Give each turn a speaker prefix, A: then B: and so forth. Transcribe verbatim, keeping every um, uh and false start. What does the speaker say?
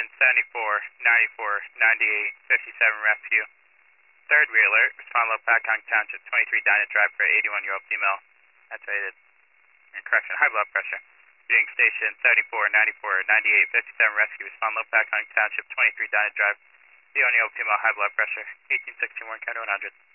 A: seventy-four, ninety-four, ninety-eight, fifty-seven rescue. Third wheeler, respond low Pacong Township, twenty-three Dinah Drive for eighty-one-year-old female. Activated. Correction, high blood pressure. Reading station seventy-four, ninety-four, ninety-eight, fifty-seven rescue. Respond low Pacong Township, twenty-three Dinah Drive. eighty-one-year-old female, high blood pressure. eighteen sixteen, one county one hundred.